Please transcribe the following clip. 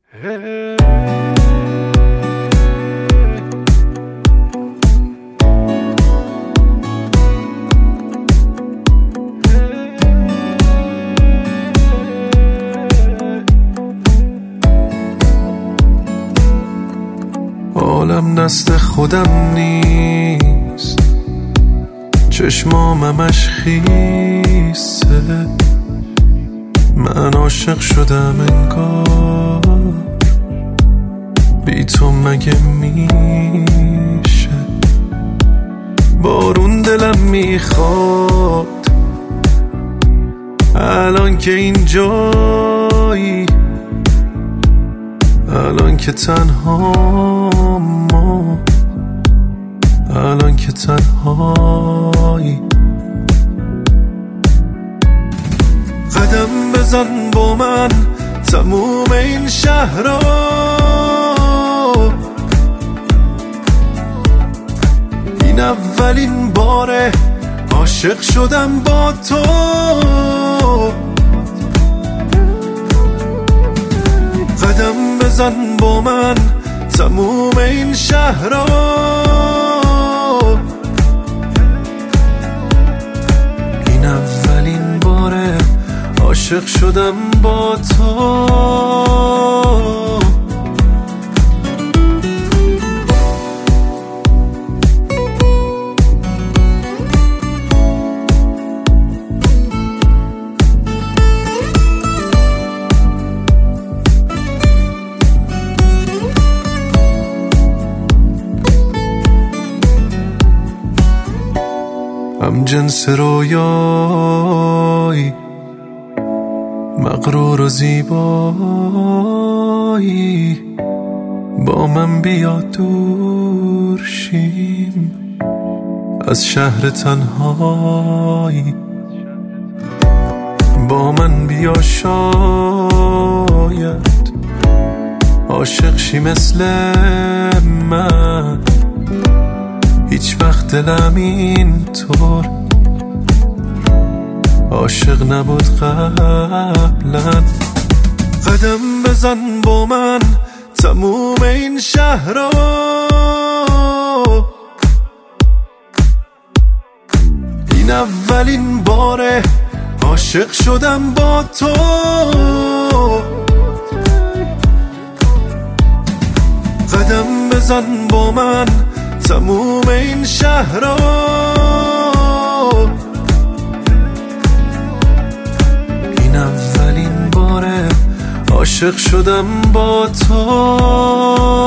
عالم دست خودم نیست، چشمامش خیسه، من عاشق شدم انگار، بی تو مگه میشه؟ بارون دلم میخواد الان که اینجایی، الان که تنهام، الان که تنهایی. قدم بزن با من تموم این شهر رو، این اولین باره عاشق شدم با تو. قدم بزن با من تموم این شهر رو، این اولین باره عاشق شدم با تو. هم جنس رویایی، مغرور و زیبایی، با من بیا دور شیم از شهر تنهایی. با من بیا شاید عاشق شی مثل من، هیچ وقت دلم اینطور عاشق نبود قبلا. قدم بزن با من تموم این شهر رو، این اولین باره عاشق شدم با تو. قدم بزن با من تموم این شهر رو، این اولین باره عاشق شدم با تو.